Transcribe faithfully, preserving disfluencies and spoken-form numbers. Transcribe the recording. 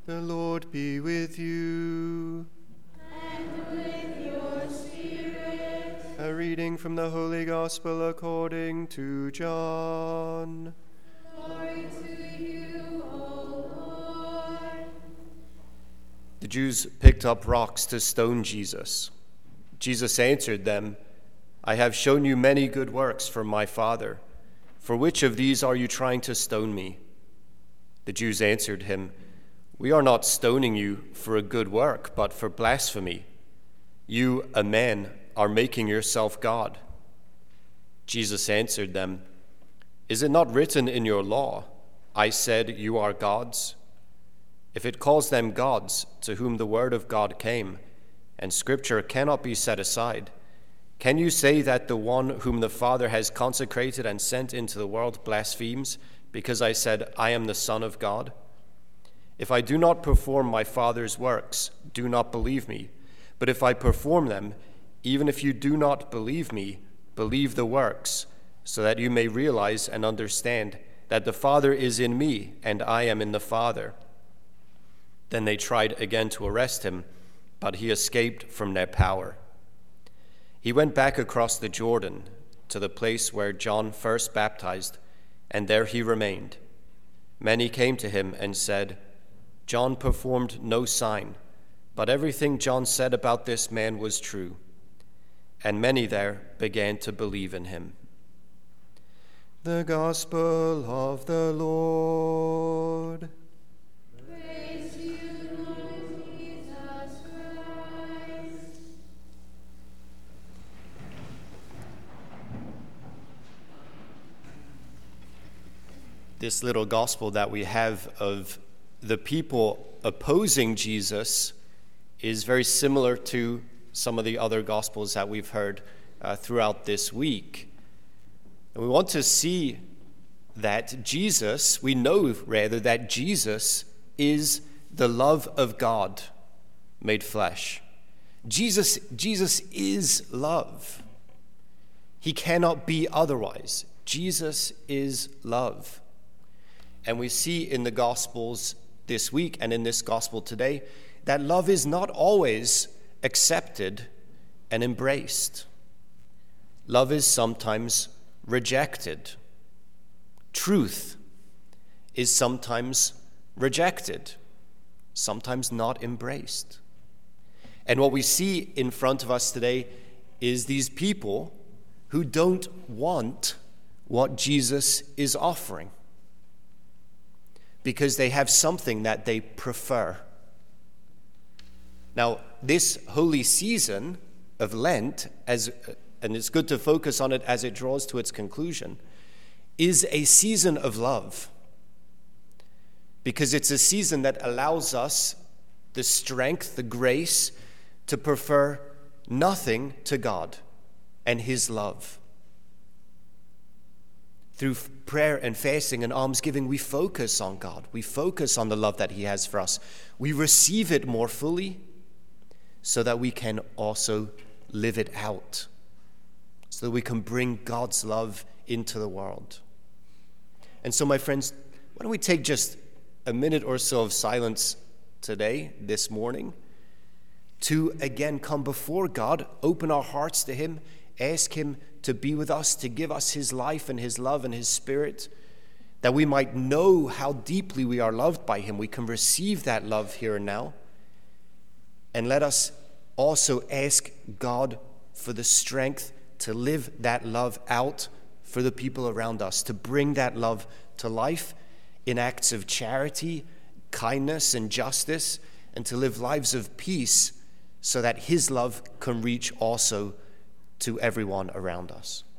The Lord be with you. And with your spirit. A reading from the Holy Gospel according to John. Glory to you, O Lord. The Jews picked up rocks to stone Jesus. Jesus answered them, I have shown you many good works from my Father. For which of these are you trying to stone me? The Jews answered him, We are not stoning you for a good work, but for blasphemy. You, a man, are making yourself God. Jesus answered them, Is it not written in your law, I said you are gods? If it calls them gods to whom the word of God came, and scripture cannot be set aside, can you say that the one whom the Father has consecrated and sent into the world blasphemes, because I said, I am the Son of God? If I do not perform my Father's works, do not believe me. But if I perform them, even if you do not believe me, believe the works, so that you may realize and understand that the Father is in me and I am in the Father. Then they tried again to arrest him, but he escaped from their power. He went back across the Jordan to the place where John first baptized, and there he remained. Many came to him and said, John performed no sign, but everything John said about this man was true. And many there began to believe in him. The Gospel of the Lord. Praise to you, Lord Jesus Christ. This little gospel that we have of the people opposing Jesus is very similar to some of the other gospels that we've heard uh, throughout this week. And we want to see that Jesus, we know rather that Jesus is the love of God made flesh. Jesus, Jesus is love. He cannot be otherwise. Jesus is love. And we see in the Gospels this week and in this Gospel today that love is not always accepted and embraced. Love is sometimes rejected. Truth is sometimes rejected, sometimes not embraced. And what we see in front of us today is these people who don't want what Jesus is offering, because they have something that they prefer. Now, this holy season of Lent, as and it's good to focus on it as it draws to its conclusion, is a season of love, because it's a season that allows us the strength, the grace to prefer nothing to God and his love. Through prayer and fasting and almsgiving, we focus on God. We focus on the love that he has for us. We receive it more fully so that we can also live it out, so that we can bring God's love into the world. And so, my friends, why don't we take just a minute or so of silence today, this morning, to again come before God, open our hearts to him, ask him to be with us, to give us his life and his love and his spirit, that we might know how deeply we are loved by him. We can receive that love here and now. And let us also ask God for the strength to live that love out for the people around us, to bring that love to life in acts of charity, kindness, and justice, and to live lives of peace so that his love can reach also to everyone around us.